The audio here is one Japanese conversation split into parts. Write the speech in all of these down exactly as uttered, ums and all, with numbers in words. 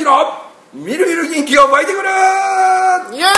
之のみるみる元気を湧いてくるイエーイ。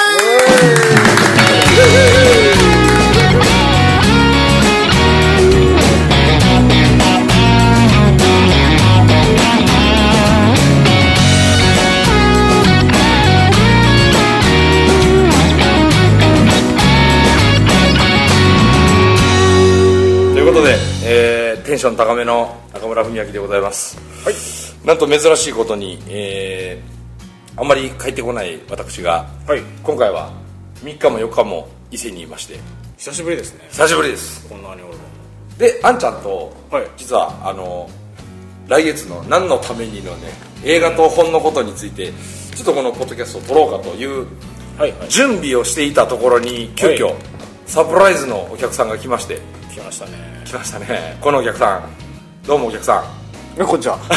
ということで、えー、テンション高めの中村文明でございます。はい。なんと珍しいことに、えー、あんまり帰ってこない私が、はい、今回はみっかもよっかも伊勢にいまして、 久しぶりですね。 久しぶりです。 こんなにおるので、あんちゃんと、 はい、 実はあの来月の何のためにのね、映画と本のことについてちょっとこのポッドキャストを撮ろうかという準備をしていたところに、急遽、はい、サプライズのお客さんが来まして。 来ましたね。 来ましたね。このお客さん、どうもお客さん。 こんにちは。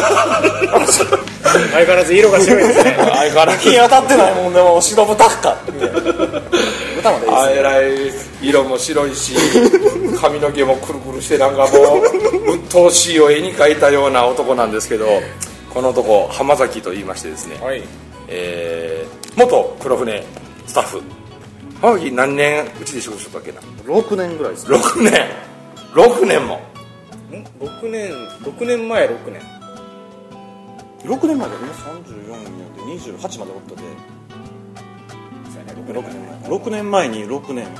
相変わらず色が白いですね。 相変わらず日当たってないもんでも白豚か豚までいいですね。 あえらい色も白いし髪の毛もくるくるして、なんかもう鬱陶しいを絵に描いたような男なんですけど、この男浜崎と言いましてですね、はい、えー、元黒船スタッフ。浜崎何年うちで仕事しとったっけな。 ろくねんぐらいですね。 ろくねんろくねんもろくねんろくねんまえろくねんろくねんまえで今さんじゅうよんになってにじゅうはちまでおったで、ろくねんまえにろくねんおった。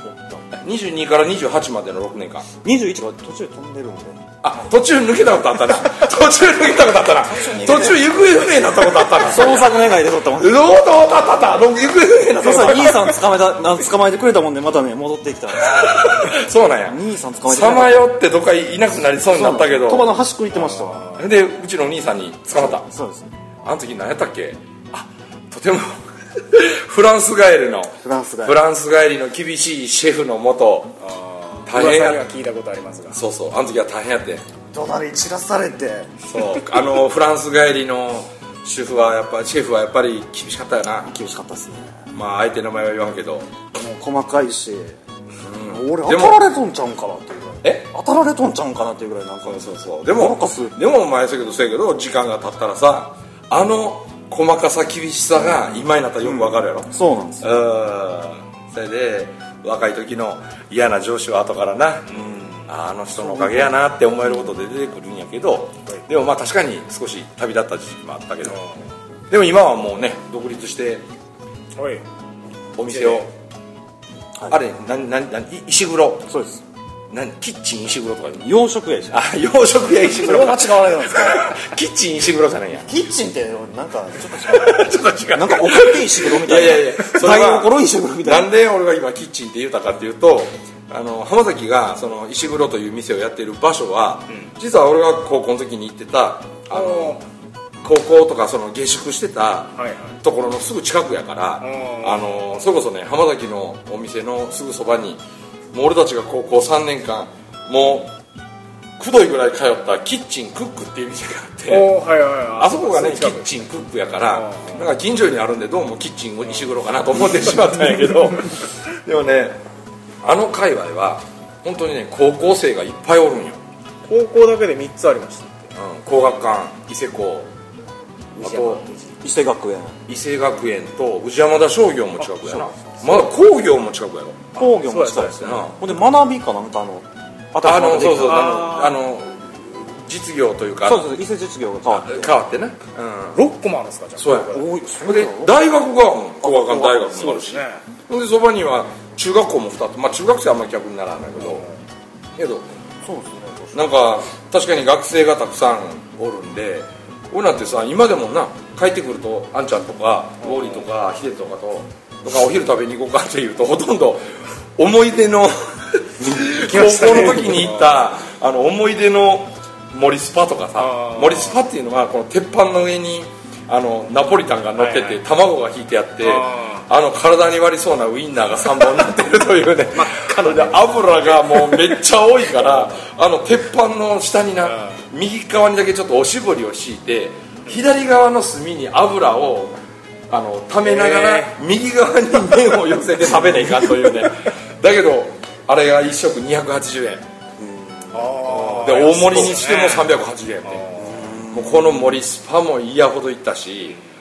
にじゅうにからにじゅうはちまでのろくねんかん。 にじゅういちが途中で飛んでるんで。 あ、途中抜けたことあったな。途中抜けたことあったな。途中行方不明になったことあったな。 捜索願いで撮ったもん。 どうどうあったあった。行方不明になったことあった。 兄さん捕まえた、捕まえてくれたもんでまたね戻ってきた。 そうなんや。 兄さん捕まえてさまよってどっかいなくなりそうになったけど。 鳥羽の端っこ行ってましたわ。 でうちの兄さんに捕まった。 そうです。 あの時何やったっけ。あ、とてもフランス帰りのフランス帰りフランス帰りの厳しいシェフのもと大変や。噂には聞いたことありますが。 そうそう、あの時は大変やって。 怒鳴り散らされて。 そう、あのフランス帰りのシェフはやっぱシェフはやっぱり厳しかったよな。 厳しかったですね。 まあ相手の名前は言わんけど、もう細かいし、うん、俺当たられとんちゃうんかなっていうぐらい。 え当たられとんちゃうんかなっていうぐらいなんか。 そうそうそう。でもでもお前そうやけどそうやけど時間が経ったらさ、あの細かさ厳しさが今になったらよくわかるやろ、 うん、そうなんですよ。 うん。それで若い時の嫌な上司は後からな、うん、あの人のおかげやなって思えることで出てくるんやけど、でもまあ確かに少し旅立った時期もあったけど、でも今はもうね独立してお店を、はい、あれ何何何石黒。 そうです。 何キッチン石黒とか洋食屋でしょ。 あ、洋食屋石黒。 それは間違わないじゃないですか。 キッチン石黒じゃないや。 キッチンってなんかちょっと違う。 ちょっと違う。 なんかおかげ石黒みたいな。 いやいやいや。 それは心石黒みたいな。 なんで俺が今キッチンって言ったかっていうと、あの浜崎がその石黒という店をやっている場所は、うん、実は俺が高校の時に行ってたあの高校とかその下宿してたところのすぐ近くやから、はいはい、あのそれこそね浜崎のお店のすぐそばにもう俺たちが高校さんねんかんもうくどいぐらい通ったキッチンクックっていう店があって、はいはいはい、あそこがねキッチンクックやからなんか近所にあるんでどうもキッチン石黒かなと思ってしまったんやけどでもねあの界隈は本当にね高校生がいっぱいおるんよ。 高校だけでみっつありました、 うん、工学館、伊勢高、あと伊勢学園伊勢学園と宇治山田商業も近くやな。まだ工業も近くやろ。 工業も近いですね。ほんで学びかなんかあのあのそうそうあのあの実業というかそうそう伊勢実業が変わって変わってね、 うん、ろっこもあるんですか。じゃあそうや多い。それで大学が工学館大学もあるし、ほんでそばには中学校もふたつ、まあ中学生はあんまり客にならないけど、けどそうですね。 なんか確かに学生がたくさんおるんで、俺なんてさ今でもな帰ってくるとあんちゃんとかウォーリーとかヒデとかととかお昼食べに行こうかっていうとほとんど思い出の高校の時に行ったあの思い出の森スパとかさ、森スパっていうのはこの鉄板の上にあのナポリタンが乗ってて、はいはい、卵が引いてあってあの体に割りそうなウインナーがさんぼん乗ってるというね真っ赤で油がもうめっちゃ多いからあの鉄板の下にな右側にだけちょっとおしぼりを敷いて左側の隅に油をあの溜めながら右側に麺を寄せて食べないかんというねだけどあれがいっ食にひゃくはちじゅうえん、うん、で大盛りにしてもさんびゃくはちじゅうえんで、もうこの森スパも嫌ほど行ったし、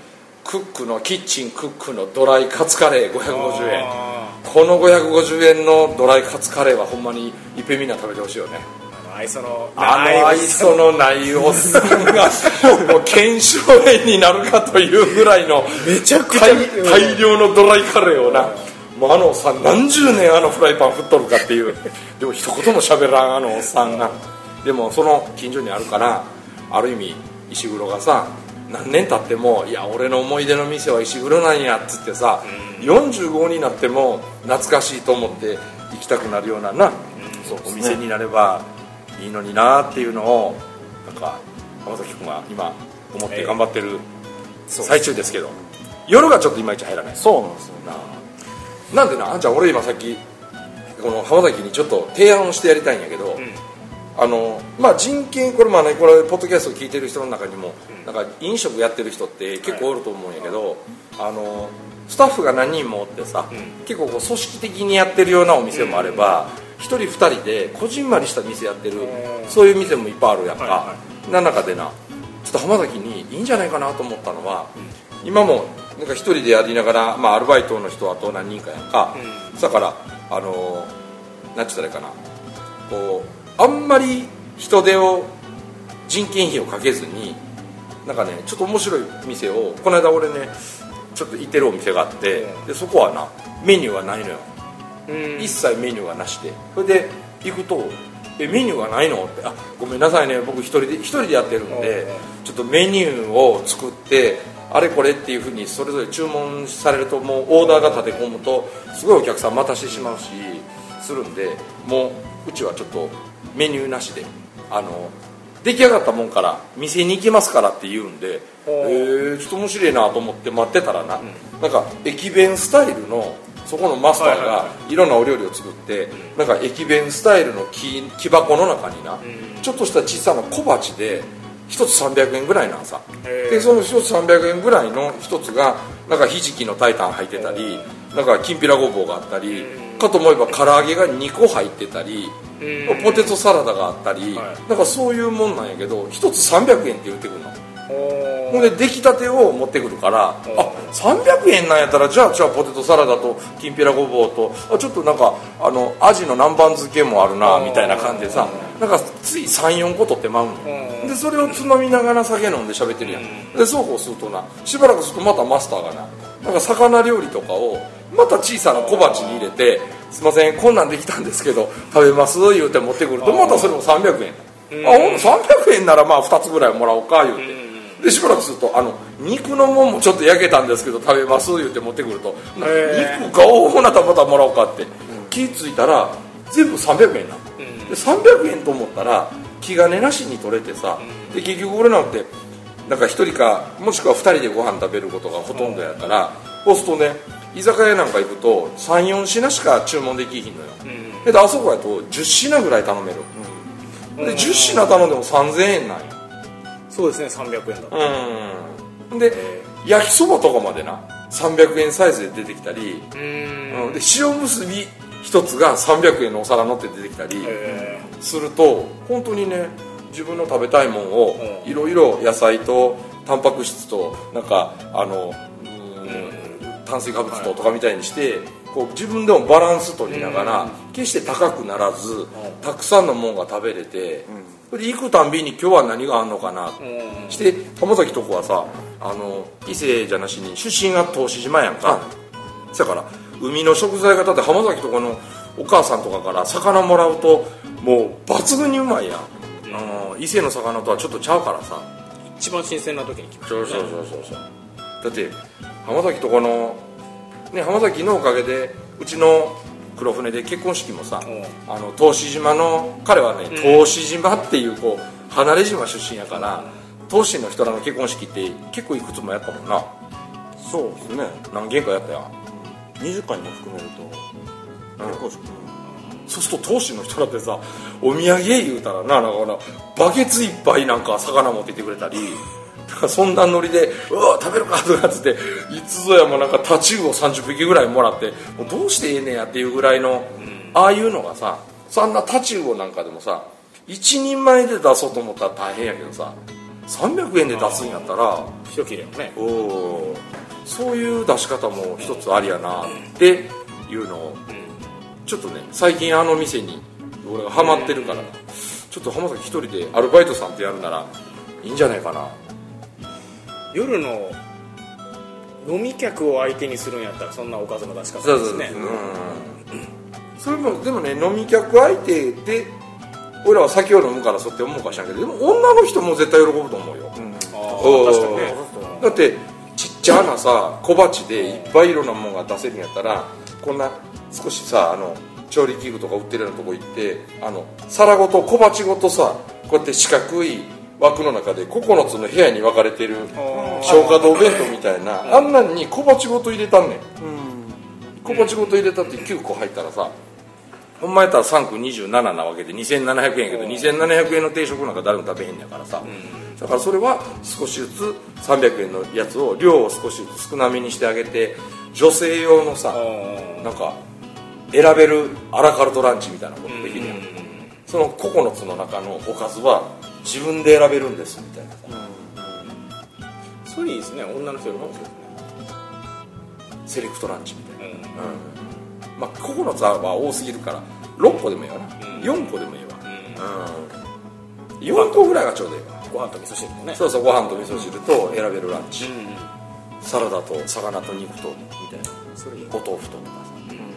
クックのキッチンクックのドライカツカレーごひゃくごじゅうえん、このごひゃくごじゅうえんのドライカツカレーはほんまにいっぺんみんな食べてほしいよね。 あの愛想のあの愛想のないおっさんがもう腱鞘炎になるかというぐらいのめちゃくちゃ大大量のドライカレーをな、もうあのおっさん何十年あのフライパン振っとるかっていう、でも一言も喋らんあのおっさんが、でもその近所にあるから、ある意味石黒がさ何年経っても、いや俺の思い出の店は石黒なんやっつってさ、うん、よんじゅうごになっても懐かしいと思って行きたくなるようなな、うん、そうお店になればいいのになっていうのをなんか浜崎君は今思って頑張ってる最中ですけど、夜がちょっといまいち入らない。 そうなんですよな。なんでな、あんちゃん俺今さっきこの浜崎にちょっと提案をしてやりたいんやけど、うん、あのまあ、人権、これもね、これポッドキャストを聞いてる人の中にも、うん、なんか飲食やってる人って結構おると思うんやけど、はい、あのスタッフが何人もおってさ、うん、結構こう組織的にやってるようなお店もあれば、うん、ひとりふたりでこじんまりした店やってる、うん、そういう店もいっぱいあるやんか、はいはい、な中でなちょっと浜崎にいいんじゃないかなと思ったのは、うん、今もなんか一人でやりながら、まあ、アルバイトの人あと何人かやんか、うん、だからあのなんて言ったらいいかな、こうあんまり人手を人件費をかけずになんかねちょっと面白い店をこの間俺ねちょっと行ってるお店があって、うん、でそこはなメニューがないのよ、うん、一切メニューがなしで、それで行くとえメニューがないのって、あごめんなさいね僕一人で一人でやってるんで、うん、ちょっとメニューを作ってあれこれっていう風にそれぞれ注文されるともうオーダーが立て込むとすごいお客さん待たしてしまうしするんで、もううちはちょっとメニューなしであの出来上がったもんから店に行きますからって言うんで、えー、ちょっと面白いなと思って待ってたらな、うん、なんか駅弁スタイルのそこのマスターがいろんなお料理を作って、なんか駅弁スタイルの 木, 木箱の中にな、うん、ちょっとした小さな小鉢でひとつさんびゃくえんぐらいなんさ、でそのひとつさんびゃくえんぐらいのひとつがなんかひじきのタイタン入ってたり、なんかきんぴらごぼうがあったり、かと思えば唐揚げがにこ入ってたり、ポテトサラダがあったり、はい、なんかそういうもんなんやけどひとつさんびゃくえんって言ってくるの。ほんで出来たてを持ってくるから、あさんびゃくえんなんやったらじゃあじゃあポテトサラダときんぴらごぼうとあちょっとなんかあのアジの南蛮漬けもあるなみたいな感じでさ、なんかつい さん,よん 個取ってまうので、それをつまみながら酒飲んで喋ってるやん。でそうこうするとなしばらくするとまたマスターがななんか魚料理とかをまた小さな小鉢に入れて、すいませんこんなんできたんですけど食べます言うて持ってくるとまたそれもさんびゃくえん、あほんさんびゃくえんならまあふたつぐらいもらおうか言うて、でしばらくするとあの肉のもんもちょっと焼けたんですけど食べます言うて持ってくると、肉がおほなたまたもらおうかって、うん、気付いたら全部さんびゃくえんな、うん、でさんびゃくえんと思ったら気兼ねなしに取れてさ、うん、で結局俺なんてなんかひとりかもしくはふたりでご飯食べることがほとんどやから、うん、そうするとね居酒屋なんか行くと さん,よん 品しか注文できひんのよ、うん、であそこやとじゅっ品ぐらい頼める、うん、でじゅっ品頼んでもさんぜんえんなんよ。 そうですねさんびゃくえんだと、 うん、で焼きそばとかまでなさんびゃくえんサイズで出てきたり、うん、で塩むすび一つがさんびゃくえんのお皿乗って出てきたりすると本当にね自分の食べたいもんをいろいろ野菜とタンパク質となんかあの炭水化物ととかみたいにしてこう自分でもバランス取りながら決して高くならずたくさんのもんが食べれて、それで行くたんびに今日は何があんのかなして浜崎とこはさあの伊勢じゃなしに出身が答志島やんか、そやから海の食材がだって浜崎とこのお母さんとかから魚もらうともう抜群にうまいやん、うん、伊勢の魚とはちょっとちゃうからさ一番新鮮な時に来ましたね。 そうそうそうそうそうだって浜崎とこの、ね、浜崎のおかげでうちの黒船で結婚式もさ、あの答志島の彼はね答志島っていうこう離れ島出身やから答志の人らの結婚式って結構いくつもやったもんな。 そうですね何軒かやったよ、 にじゅっかいも含めると結婚式、 うん、そうすると答志の人らってさお土産言うたらななんかバケツいっぱいなんか魚持ってきてくれたりそんなノリで「うわ食べるか」とかっつっていつぞやもなんかタチウオさんじゅっぴきぐらいもらってもうどうしてええねやっていうぐらいの、うん、ああいうのがさそんなタチウオなんかでもさ一人前で出そうと思ったら大変やけどささんびゃくえんで出すんやったら一切れもねおおそういう出し方も一つありやなっていうのをちょっとね最近あの店に俺がハマってるからちょっと浜崎一人でアルバイトさんってやるならいいんじゃないかな。 夜の飲み客を相手にするんやったらそんなおかずの出し方そうそうそう、 ですね。 うん、それもでもね飲み客相手で俺らは酒を飲むからそうって思うかしらんけどでも女の人も絶対喜ぶと思うよ、うん、 あ確かにね。 だってちっちゃなさ小鉢でいっぱいいろんなものが出せるんやったらこんな少しさあの調理器具とか売ってるようなとこ行ってあの皿ごと小鉢ごとさこうやって四角い枠の中でここのつの部屋に分かれてる消化道弁当みたいなあんなんに小鉢ごと入れたんねん、うん、小鉢ごと入れたってきゅうこ入ったらさほんまやったらさんくにじゅうなななわけでにせんななひゃくえんやけどにせんななひゃくえんの定食なんか誰も食べへんねんからさ、うん、だからそれは少しずつさんびゃくえんのやつを量を少しずつ少なめにしてあげて女性用のさなんか選べるアラカルトランチみたいなことできるやん、うん、そのここのつの中のおかずは自分で選べるんですみたいなさ、 うん、それいいですね。女の人よりもセレクトランチみたいな、うんうん、まあここのつは多すぎるからろっこでもいいわな、うん、よんこでもいいわ、うんうん、よんこぐらいがちょうどいいわ。 ご飯と味噌汁とね。 そうそうご飯と味噌汁と選べるランチ、うん、サラダと魚と肉とみたいなそれお豆腐とかさ、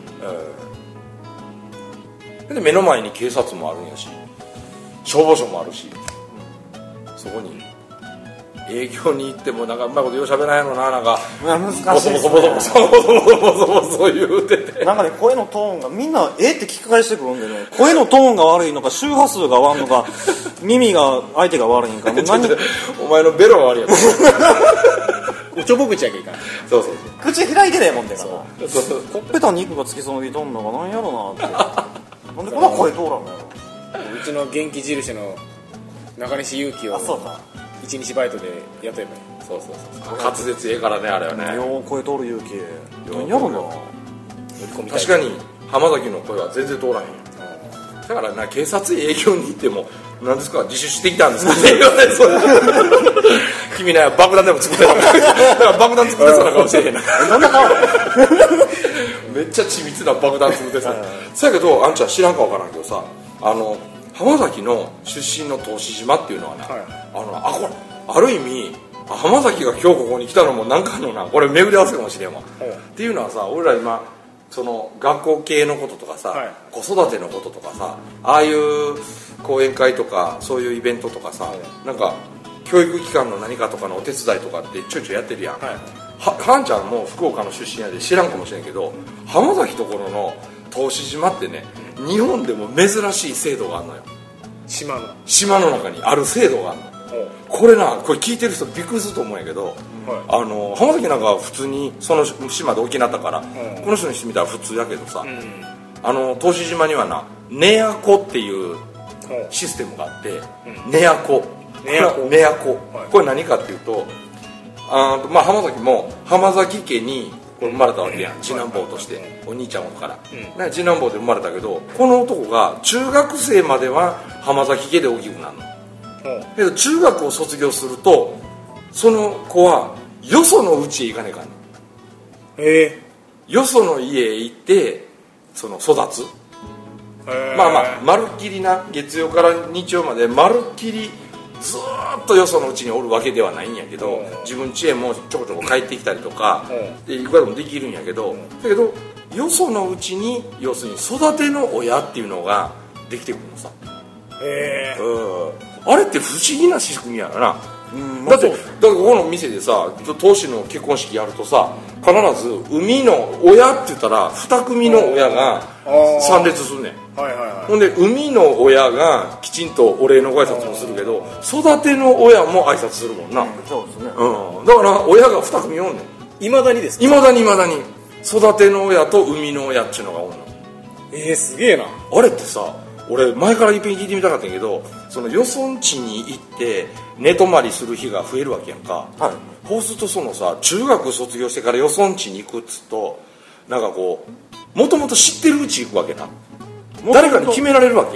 うん、で目の前に警察もあるんやし消防署もあるし、うん、そこに営業に行ってもなんかうまいことようしゃべらないのななんか難しいですね。 ボソボソボソボソボソボソボソ言うててなんかね声のトーンがみんなえって聞き返してくるんでね声のトーンが悪いのか周波数が悪いのか耳が相手が悪いんかもう何お前のベロが悪いやつおちょぼ口やけいかん。 そうそうそう口開いてねえもんでかなそうそうほっぺた肉がつきそうにとんのがなんやろなってなんでこんな声通らんのやろ。 うちの元気印の中西祐希をあそうか一日バイトで雇えばいい。 そうそうそう滑舌ええからねあれはねよう声通る勇気なんやろな。 確かに浜崎の声は全然通らへんよ。だからな警察営業に行っても何ですか自首してきたんですかって言われそう君ね爆弾でも作ってただから爆弾作ってそうな顔してへんななんだかめっちゃ緻密な爆弾作ってさそやけどあんちゃん知らんかわからんけどさあの浜崎の出身の答志島っていうのはな、はい、あのあこれある意味浜崎が今日ここに来たのも何かのなこれ巡り合わせかもしれんわ、はい、っていうのはさ俺ら今その学校系のこととかさ、はい、子育てのこととかさああいう講演会とかそういうイベントとかさ、はい、なんか教育機関の何かとかのお手伝いとかってちょいちょいやってるやん、はい、は, はんちゃんも福岡の出身やで知らんかもしれんけど浜崎ところの答志島ってね日本でも珍しい制度があるのよ。 島の島の中にある制度があるの。これなこれ聞いてる人びっくりすると思うんやけど、はい、あの浜崎なんかは普通にその島で沖になったから、うん、この人にしてみたら普通やけどさ、うん、あの答志島にはなネアコっていうシステムがあって、うん、ネアコネアコネアコ、はい、これ何かっていうとあ、まあ、浜崎も浜崎家にこれ生まれたわけやん次男坊としてお兄ちゃんおるから、うん、次男坊で生まれたけどこの男が中学生までは浜崎家で大きくなるの。けど中学を卒業するとその子はよその家へ行かねえかんの。 へえ。 よその家へ行ってその育つ。まあまあまるっきりな月曜から日曜までまるっきりずーっとよそのうちにおるわけではないんやけど自分家へもちょこちょこ帰ってきたりとかでいくらでもできるんやけどだけどよそのうちに要するに育ての親っていうのができてくるのさ。 へえ。 うんあれって不思議な仕組みやな、うん、だってだからここの店でさ当主の結婚式やるとさ必ず海の親って言ったらに組の親が参列するねん、はいはいはい、ほんで海の親がきちんとお礼のご挨拶もするけど育ての親も挨拶するもんな、うん、そうですね、うん、だから親がに組おんねん。 いまだにですか？ いまだにいまだに育ての親と海の親っていうのがおんの。 えー、すげえな。 あれってさ俺前からいっぺん聞いてみたかったんやけどそのよそん家に行って寝泊まりする日が増えるわけやんか、はい、そうするとそのさ中学卒業してからよそん家に行くっつうとなんかこうもともと知ってるうち行くわけな誰かに決められるわけ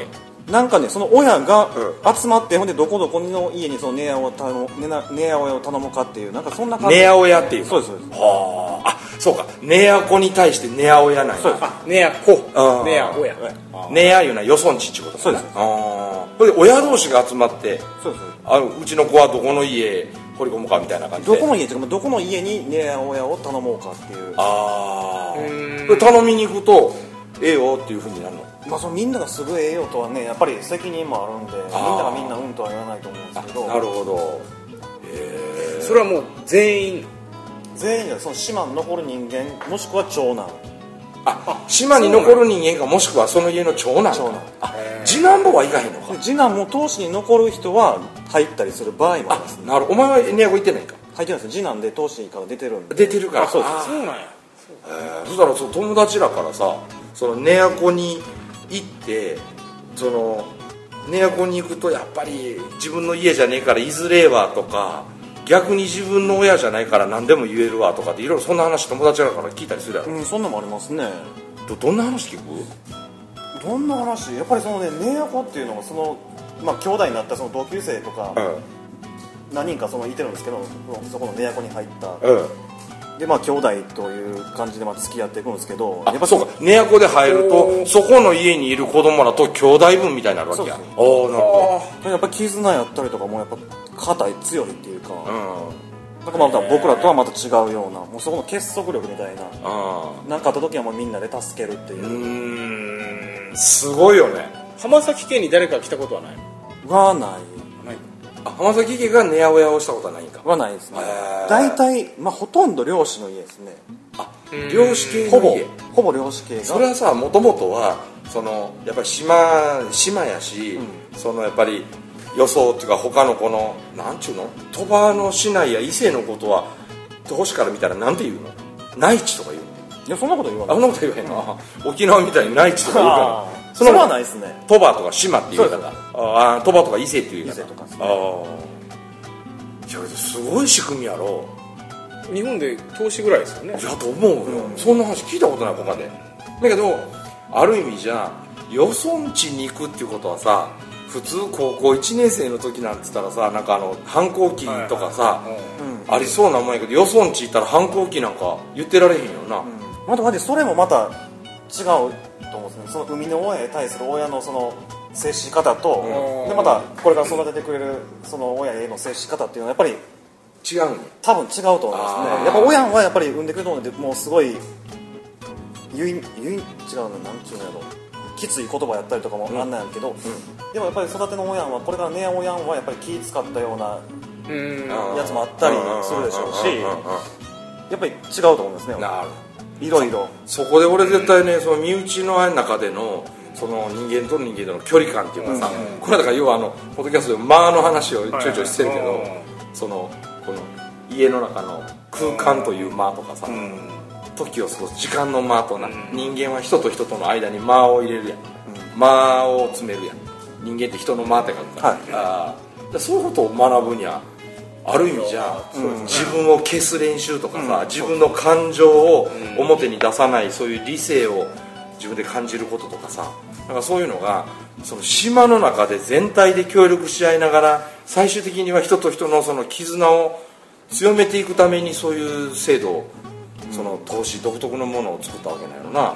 なんかねその親が集まって、ほんでどこどこの家にその寝屋を頼む寝な寝屋親を頼むかっていうなんかそんな感じ。 寝屋親っていうそうですそうです。 はあ、あ、そうか、寝屋子に対して寝屋親なんや。 そうです。 あ、ねや子あーねや親寝屋いうのはよそんちってことかな。 そうですああ、これで親同士が集まってそうですあうちの子はどこの家掘り込むかみたいな感じで。 どこの家っていうかどこの家に寝屋親を頼もうかっていう。 ああ、 うーんこれ頼みに行くとええよっていうふうになるの。 まあ、そのみんながすぐええよとはねやっぱり責任もあるんで、みんあーながみんなうんとは言わないと思うんですけど。 なるほど。へえ。 それはもう全員全員がその島に残る人間もしくは長男。 あ、島に残る人間かもしくはその家の長男か。 長男あ、次男坊はいかへんのかで。次男も当主に残る人は入ったりする場合もありますね。 なる。お前は寝屋子行ってないか。 入ってるんですよ。次男で当主から出てるんで。 出てるから。 あそうですあーそうなんやへーそしたらその友達らからさ、その寝屋子に行ってその寝屋子に行くとやっぱり自分の家じゃねえからいずれはとか、逆に自分の親じゃないから何でも言えるわとかっていろいろそんな話友達らから聞いたりするやろ。 うん、そんなのもありますね。 どどんな話聞く？ どんな話？やっぱりそのね寝屋子っていうのがそのまあ兄弟になったその同級生とかうん何人かそのいてるんですけど、そこの寝屋子に入ったうん。 でまあ兄弟という感じでまあ付き合っていくんですけど、 あやっぱそうか、寝屋子で入るとそこの家にいる子供らと兄弟分みたいになるわけや。 そうですおお、なるほやっぱ絆やったりとかもやっぱ硬い強いっていうか、 ど。うん。 なんかまた僕らとはまた違うようなもうそこの結束力みたいな、 あなんかあった時はもうみんなで助けるっていうーうーん、すごいよね。 浜崎家に誰か来たことはないはないないあ、浜崎家が寝屋親をしたことはないんか。 はないですねへー。 大体まあほとんど漁師の家ですね。 あ、漁師系ほぼの家。 ほぼ漁師系がそれはさ、もともとはそのやっぱり島島やし、そのやっぱり予想っていうか他のこのなんちゅうの鳥羽の市内や伊勢のことは星から見たらなんて言うの？内地とか言うの？ いやそんなこと言わあ、 ないそんなこと言わへんの？沖縄みたいに内地とか言うあかーら。 それはないですね。 鳥羽とか島っていう言い方。 そうですああ、鳥羽とか伊勢っていう言い方。 伊勢とかですねああ。いやすごい仕組みやろ。 日本で投資ぐらいですよねいやと思うよ、そんな話聞いたことない他で。だけどある意味じゃよそんちに行くっていうことはさ、普通高校いちねん生の時なんて言ったらさ、なんかあの反抗期とかさ、ありそうなもんやけど、よそんち行ったら反抗期なんか言ってられへんよな。 またそれもまた違うと思うんですね。その生みの親に対する親のその接し方と、 うんでまたこれから育ててくれるその親への接し方っていうのはやっぱり違うんや。 多分違うと思いますあーね。やっぱ親はやっぱり産んでくれるのでもうすごいゆいゆい違うのなんちゅうのやろ、きつい言葉やったりとかもあんなんやけど、でもやっぱり育ての親はこれからね親はやっぱり気使ったようなうんやつもあったりするでしょうし、やっぱり違うと思いますね。 なる。 いろいろそこで俺絶対ね、その身内の中でのその人間と人間との距離感っていうかさ、これだから要はあのポッドキャストで間の話をちょいちょいしてるけど、 はいそのこの家の中の空間という間とかさ、時を過ごす時間の間とな、人間は人と人との間に間を入れるやん、間を詰めるやん。人間って人の間って書くから、 はいあーそういうことを学ぶにはある意味じゃ、自分を消す練習とかさ、自分の感情を表に出さない、そういう理性を自分で感じることとかさ、なんかそういうのがその島の中で全体で協力し合いながら、最終的には人と人のその絆を強めていくためにそういう制度を、その投資独特のものを作ったわけなんやろな。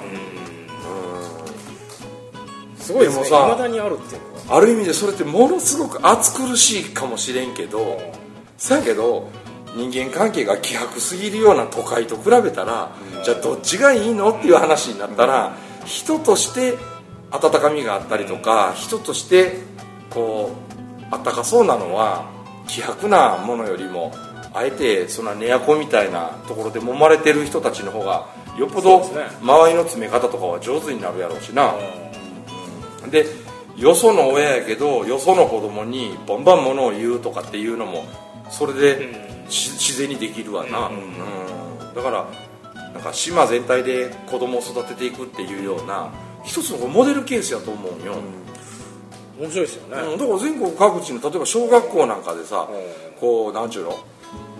すごいですね。 でもさ未だにあるっていうのはある意味でそれってものすごく暑苦しいかもしれんけど、そやけど人間関係が希薄すぎるような都会と比べたら、じゃあどっちがいいのっていう話になったら、人として温かみがあったりとか、人としてこうあったかそうなのは希薄なものよりも、あえてそんな寝屋子みたいなところで揉まれてる人たちの方がよっぽどそうですね周りの詰め方とかは上手になるやろうしな。でよその親やけどよその子供にバンバンものを言うとかっていうのもそれでし自然にできるわな、うんだからなんか島全体で子供を育てていくっていうような一つのモデルケースやと思うんよ、 面白いですよね。 うんだから全国各地の例えば小学校なんかでさ、こうなんちゅうの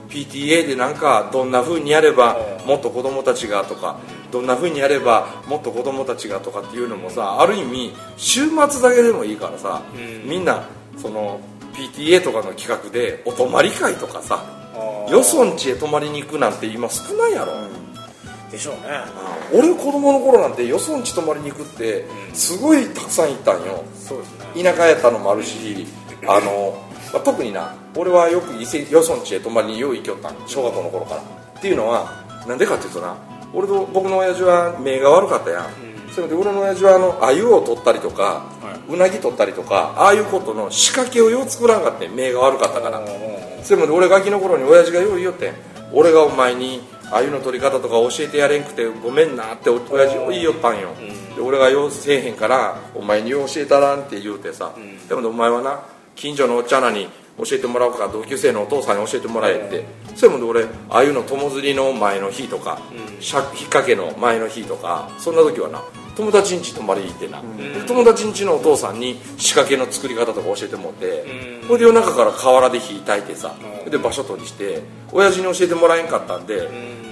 ピーティーエー でなんかどんな風にやればもっと子供たちがとかどんな風にやればもっと子供たちがとかっていうのもさ、ある意味週末だけでもいいからさ、みんなその ピーティーエー とかの企画でお泊まり会とかさ、よそんちへ泊まりに行くなんて今少ないやろ、 うん、でしょうね。 俺子供の頃なんてよそんち泊まりに行くってすごいたくさん行ったんよ。 そうですね。 田舎やったのもあるし、あの、まあ、特にな俺はよく伊勢よそんちへ泊まりによう行きよったん、小学校の頃から。っていうのはなんでかっていうとな、俺と僕の親父は目が悪かったやん、うん、それで俺の親父はあの鮎を取ったりとか、はい、うなぎ取ったりとかああいうことの仕掛けをよう作らんかって目が悪かったから、それまで俺ガキの頃に親父がよう言いよってん、俺がお前に鮎の取り方とか教えてやれんくてごめんなって親父言いよったんよ、うん、で俺がようせえへんからお前によう教えたらんって言うてさ、うん、でもお前はな近所のおっちゃんらに教えてもらうか同級生のお父さんに教えてもらえって、それもで俺ああいうの友釣りの前の日とか、うん、引っ掛けの前の日とかそんな時はな友達ん家泊まりに行ってな、うん、友達ん家のお父さんに仕掛けの作り方とか教えてもらって、うん、これで夜中から河原で火焚いてさ、うん、で場所取りして親父に教えてもらえんかったんで、うん、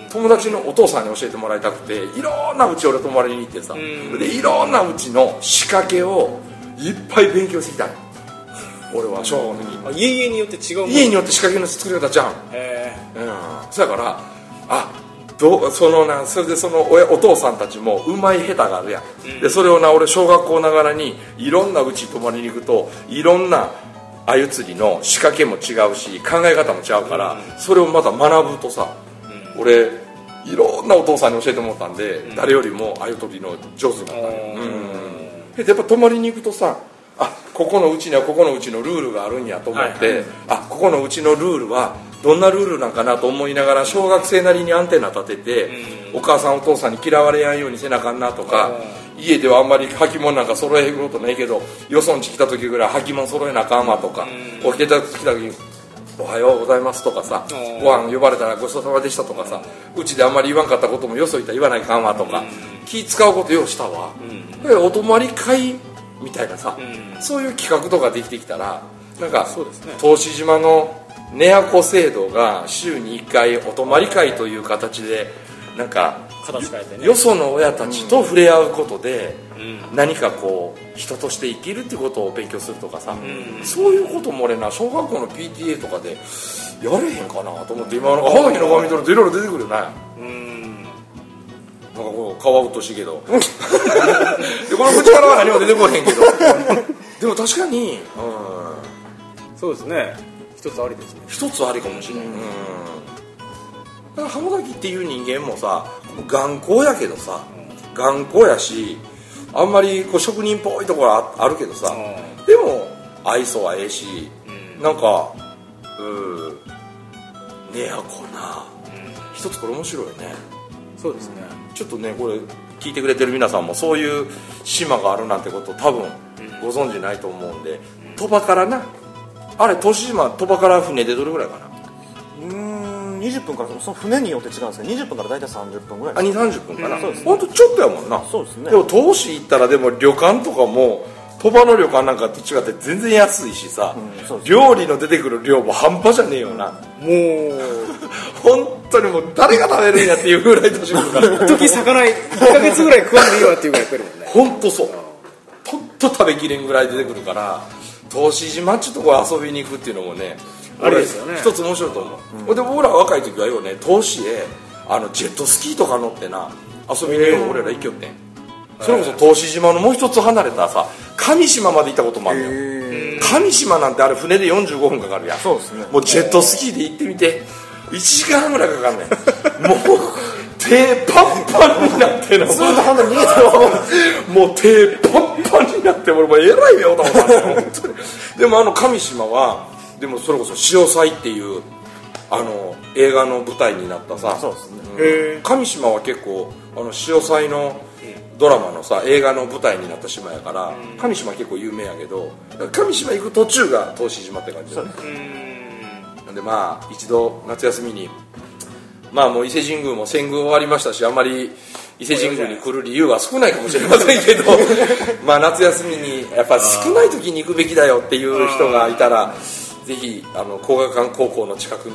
友達のお父さんに教えてもらいたくていろんなうち俺泊まりに行ってさ、うん、でいろんなうちの仕掛けをいっぱい勉強してきたの俺は小学校の時。 家によって違うもん。 家によって仕掛けの作り方じゃん。へえ、うん、そやからあどそのなそれでその お, お父さんたちもうまい下手があるやん、うん、でそれをな俺小学校ながらにいろんなうち泊まりに行くといろんな鮎釣りの仕掛けも違うし考え方も違うから、うん、それをまた学ぶとさ、うん、俺いろんなお父さんに教えてもらったんで、うん、誰よりも鮎釣りの上手になったんよ、うん、でやっぱ泊まりに行くとさあここのうちにはここのうちのルールがあるんやと思って、はいはい、あここのうちのルールはどんなルールなんかなと思いながら小学生なりにアンテナ立てて、うん、お母さんお父さんに嫌われやんようにせなあかんなとか、うん、家ではあんまり履物なんか揃えることないけどよそんち来た時ぐらい履物揃えなあかんわとか、うん、起きてた時におはようございますとかさ、うん、ご飯呼ばれたらごちそうさまでしたとかさ、うちであんまり言わんかったこともよそいたら言わないかんわとか、うん、気使うことようしたわ、うん、お泊まり会みたいなさ、うん、そういう企画とかできてきたらなんかそうです、ね、答志島の寝屋子制度が週にいっかいお泊まり会という形でなんか形変えて、ね、 よその親たちと触れ合うことで、うん、何かこう人として生きるってことを勉強するとかさ、うん、そういうことも俺な小学校の ピーティーエー とかでやれへんかなと思って今の花火の画見とるといろいろ出てくるよね。うんなんかこう顔はうっとしいけどでこの口からは何も出てこへんけどでも確かに、 うん、そうですね一つありですね一つありかもしれない、うん、だから浜崎っていう人間もさ頑固やけどさ、うん、頑固やしあんまりこう職人っぽいところ あ, あるけどさ、うん、でも愛想はええし、うん、なんかうんねやこな、うん、一つこれ面白いね。 そうですね、 ちょっとねこれ聞いてくれてる皆さんもそういう島があるなんてこと多分ご存知ないと思うんで、鳥羽からなあれ答志島鳥羽から船でどれぐらいかな。 うーんにじゅっぷんからその船によって違うんですけどにじゅっぷんから大体さんじゅっぷんぐらい。 あにじゅう、さんじゅっぷんかな、 うん、そうですね、 ほんとちょっとやもんな。 そうですね。 でも答志行ったらでも旅館とかも鳥羽の旅館なんかと違って全然安いしさ、うんそうですね、料理の出てくる量も半端じゃねえよな、 うん、もう本当にもう誰が食べるんやっていうぐらい年来るから時魚いっかげつぐらい食わんでいいわっていうぐらい食えるもんね。 本当そうほんと食べきれんぐらい出てくるから答志島ちょっとこう遊びに行くっていうのもねあれですよね。 一つ面白いと思う、うん、で僕ら若い時はよね答志へあのジェットスキーとか乗ってな遊びに行く俺ら行きよってん。それこそ答志島のもう一つ離れたさ上島まで行ったこともあるよ。上島なんてあれ船でよんじゅうごふんかかるやん。 そうですね。 もうジェットスキーで行ってみていちじかんはんぐらいかかんねんもう手パンパンになってのずっと判断逃げてもう手パンパンになって俺もうえらい目をたことある本当にでもあの上島はでもそれこそ潮祭っていうあの映画の舞台になったさ。 そうですね、 うん、上島は結構あの潮祭のドラマのさ映画の舞台になった島やから、うん、上島結構有名やけど上島行く途中が答志島って感じだね。なんでまあ一度夏休みにまあもう伊勢神宮も遷宮終わりましたしあんまり伊勢神宮に来る理由は少ないかもしれませんけどまあ夏休みにやっぱ少ない時に行くべきだよっていう人がいたらぜひあの皇學館高校の近くに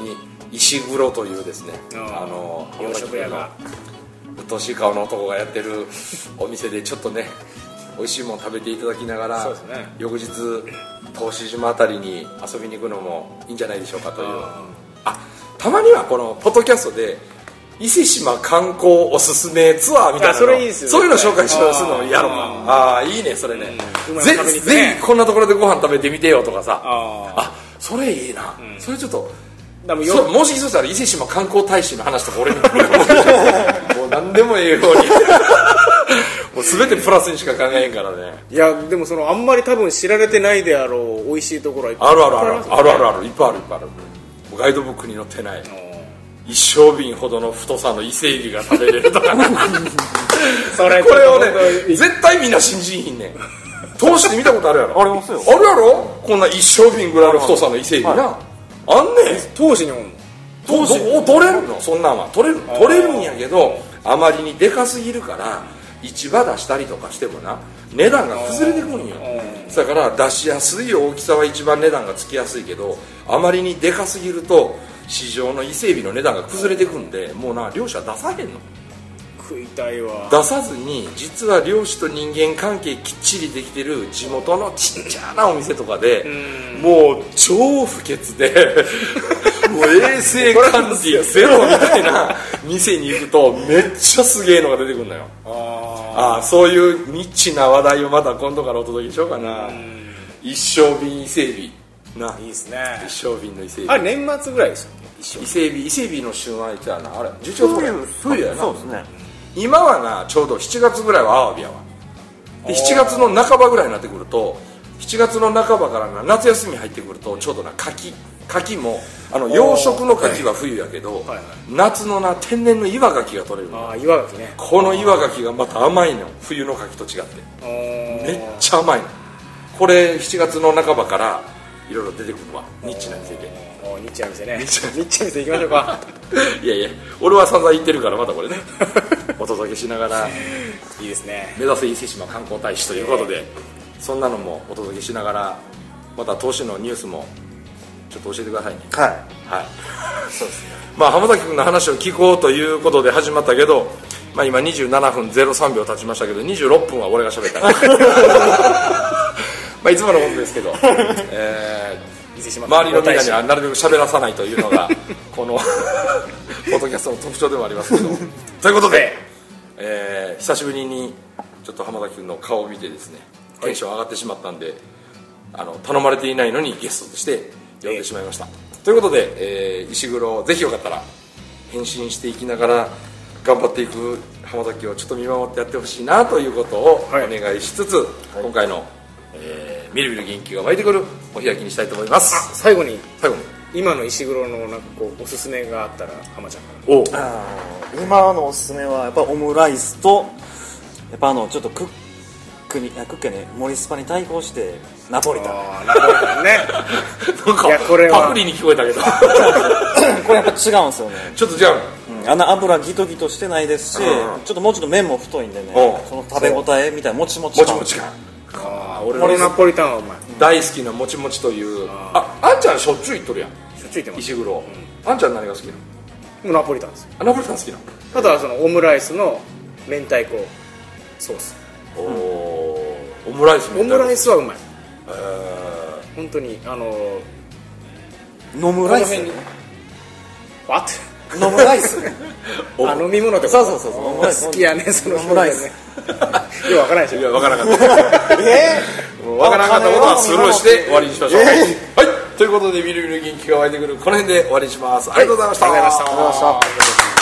石黒というですね、 ああの洋食屋がうっとうしい顔の男がやってるお店でちょっとね美味しいもの食べていただきながら、 そうですね、 翌日答志島あたりに遊びに行くのもいいんじゃないでしょうかという。あ、たまにはこのポッドキャストで伊勢志摩観光おすすめツアーみたいなの、 それいいですよね、 そういうの紹介するのやろうか。ああー、いいねそれね、 うん、 ぜひぜひこんなところでご飯食べてみてよとかさ、 ああ、それいいな、うん、それちょっとだもそもしそうしたら伊勢志摩観光大使の話とか俺にもう何でもええようにもう全てプラスにしか考えへんからね。 いやでもそのあんまり多分知られてないであろう美味しいところはいっぱいあるあるあるあるあるあるいっぱいあるいっぱいある。ガイドブックに載ってない一升瓶ほどの太さの伊勢海老が食べれるとかそれこれをね絶対みんな信じひんねん。通して見たことあるやろ。 ありますよ。 あるやろ、こんな一升瓶ぐらいの太さの伊勢海老な、はい、あんねん。 当時におんのどど取れるの、そんなんは取れる取れるんやけど、あまりにでかすぎるから市場出したりとかしてもな値段が崩れてくるんよ。だから出しやすい大きさは一番値段がつきやすいけど、あまりにでかすぎると市場の伊勢海老の値段が崩れてくんで、もうな漁師は出さへんの。 食いたいわ。 出さずに実は漁師と人間関係きっちりできてる地元のちっちゃなお店とかでもう超不潔でもう衛生管理ゼロみたいな店に行くとめっちゃすげえのが出てくるのよ。ああ、そういうニッチな話題をまた今度からお届けしようかな。一升瓶伊勢海老な、 いいですね。 一升瓶の伊勢海老、 あれ年末ぐらいでしたっけ。 伊勢海老伊勢海老の旬はいつやな、あれじゅういちがつぐらい冬やな。 そうですね。 今はなちょうどしちがつぐらいはアワビやわ。でしちがつの半ばぐらいになってくると、しちがつの半ばからな夏休み入ってくるとちょうどな牡蠣牡蠣もあの養殖の牡蠣は冬やけど、はいはい、夏のな天然の岩牡蠣が取れるの。 あ、岩牡蠣ね。 この岩牡蠣がまた甘いの、冬の牡蠣と違ってめっちゃ甘いの。これしちがつの半ばからいろいろ出てくるわ、ニッチな店で。 おニッチな店ね。ニッチな店行きましょうかいやいや俺は散々行ってるからまたこれねお届けしながらいいですね。 目指せ伊勢志摩観光大使ということで、そんなのもお届けしながら、また投資のニュースもちょっと教えてくださいね。 はい、 はい、そうですね。まあ浜崎君の話を聞こうということで始まったけど、まあ、今にじゅうななふんゼロさんびょう経ちましたけどにじゅうろっぷんは俺が喋ったまあいつものことですけど、えー、周りのみんなにはなるべく喋らさないというのがこのポッドキャストの特徴でもありますけどということで、えー、久しぶりにちょっと浜崎君の顔を見てですねテンション上がってしまったんで、あの頼まれていないのにゲストとして呼んでしまいました、えー、ということで、えー、石黒ぜひよかったら変身していきながら頑張っていく浜崎をちょっと見守ってやってほしいなということをお願いしつつ、はい、今回の、えー、みるみる元気が湧いてくるお開きにしたいと思います。 最後に最後に今の石黒のなんかこうおすすめがあったら浜ちゃんから。 おあ今のおすすめはやっぱオムライスとやっぱあのちょっとクックにクッケねモリスパに対抗してナポリタン。 あナポリタンねなんかいやこれはパクリに聞こえたけどこれやっぱ違うんですよね。 ちょっと違う、 うん、あの油ギトギトしてないですし、うん、ちょっともうちょっと麺も太いんでね、その食べ応えみたいなもちもち感もちもち感。 あ俺のナポリタンはうまい。 大好きなもちもちという。ああんちゃんしょっちゅう行っとるやん。 しょっちゅう行ってます石黒、うん、あんちゃん何が好きなの？ もうナポリタンですよ。 あナポリタン好きなの？ あとはそのオムライスの明太子ソース。 おお、うん、オムライスオムライスはうまい。 えー、 本当にあの飲むライスね。 What？ 飲むライスあ飲み物とかそうそうそうそう好きやねその飲むライスよくわからないでしょ。 いやわからなかったえー、もうわからなかったことはスルーして終わりにしましょう、えー、はいということでみるみる元気が湧いてくるこの辺で終わりにします。ありがとうございました。 ありがとうございました。